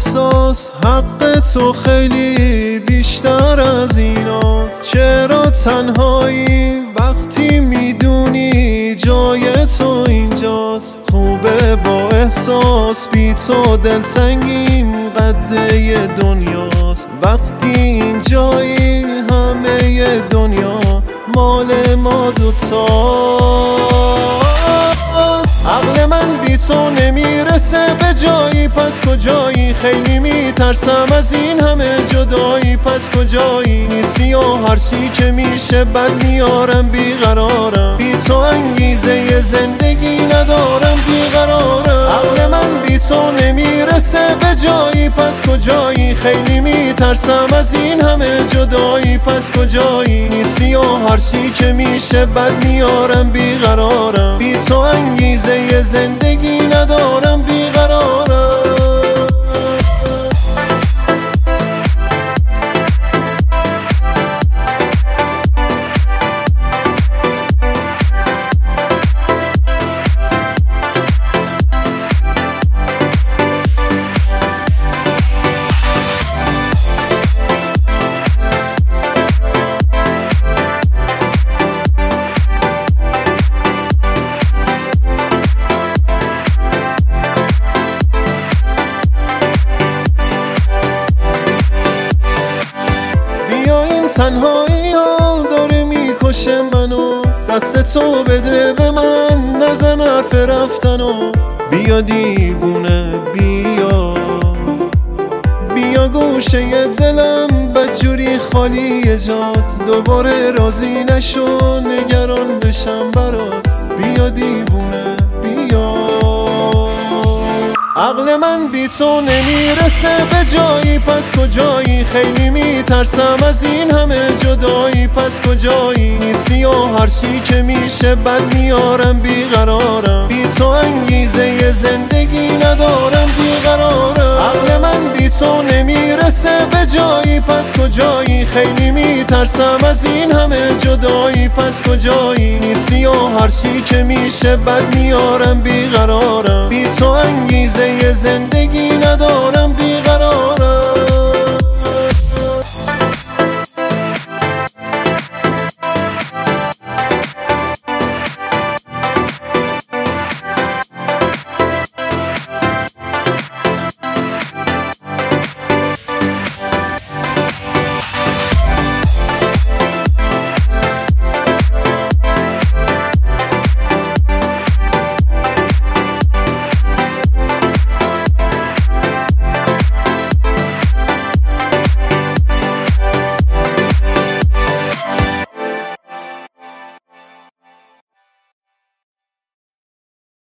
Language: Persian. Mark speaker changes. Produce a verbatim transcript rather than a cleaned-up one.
Speaker 1: احساس حق تو خیلی بیشتر از ایناست. چرا تنهایی وقتی میدونی جای تو اینجاست؟ خوبه با احساس بی تو دلتنگیم قده دنیاست. وقتی اینجایی همه دنیا مال ما دوتاست. عقل من بی تو نمیرسه به جایی، پس کجایی؟ خیلی میترسم از این همه جدایی، پس کجایی؟ نیستی و هر چی که میشه بد میارم بیقرارم. بی تو انگیزه زندگی ندارم بیقرارم. عقل من بی تو نمیرسه به جایی، پس کجایی؟ خیلی میترسم از این همه جدایی، پس کجایی؟ نیستی و هر چی که میشه بد میارم بیقرارم. بی تو انگیزه زندگی ندارم بیقرارم. تنهایی ها داره میکشه منو، دست تو بده به من، نزن حرف رفتنو. بیا دیوونه بیا، بیا گوشه دلم بدجوری خالی جات. دوباره راضی نشو نگران بشم برات. بیا دیوونه بیا. عقل من بی تو نمیرسه به جایی، پس کجایی؟ خیلی میترسم از این همه جدایی، پس کجایی؟ نیستی و هر چی که میشه بد میارم بیقرارم. بی تو انگیزه زندگی ندارم بیقرارم. عقل من بی تو نمیرسه به جایی، پس کجایی؟ خیلی میترسم از این همه جدایی، پس کجایی؟ نیستی و هر چی که میشه بد میارم بیقرارم. بی تو انگیزه زندگی ندارم بیقرار.